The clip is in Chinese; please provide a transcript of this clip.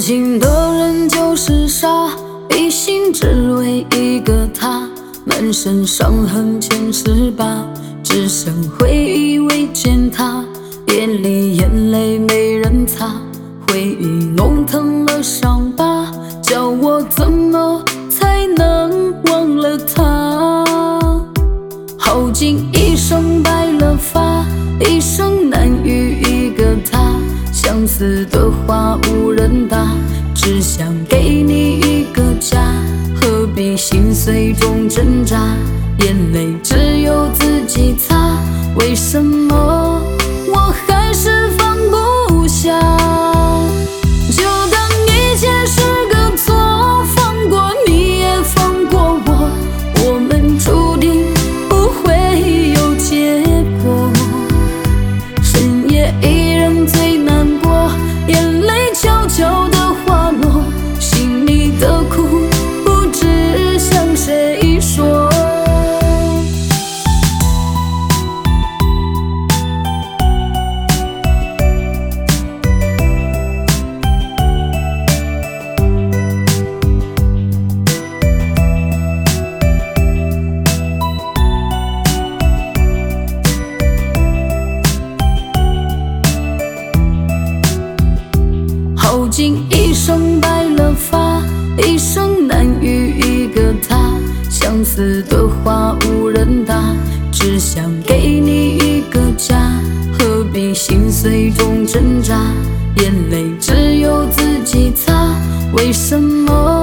情的人就是傻，一心只为一个他，满身伤痕千十八，只剩回忆未见他，眼里眼泪没人擦，回忆弄疼了伤疤，叫我怎么才能忘了他？耗尽一生白了发，一生难遇一个他，相思的花无人答，只想给你一个家，何必心碎中挣扎，眼泪只有自己擦，为什么我还是放不下？就当一切是个错，放过你也放过我，我们注定不会有结果。深夜一人最难过，眼泪悄悄地滑落，心里的苦不知向谁说。耗尽一生白了发，一生难遇一个他，相思的花无人答，只想给你一个家，何必心碎中挣扎，眼泪只有自己擦，为什么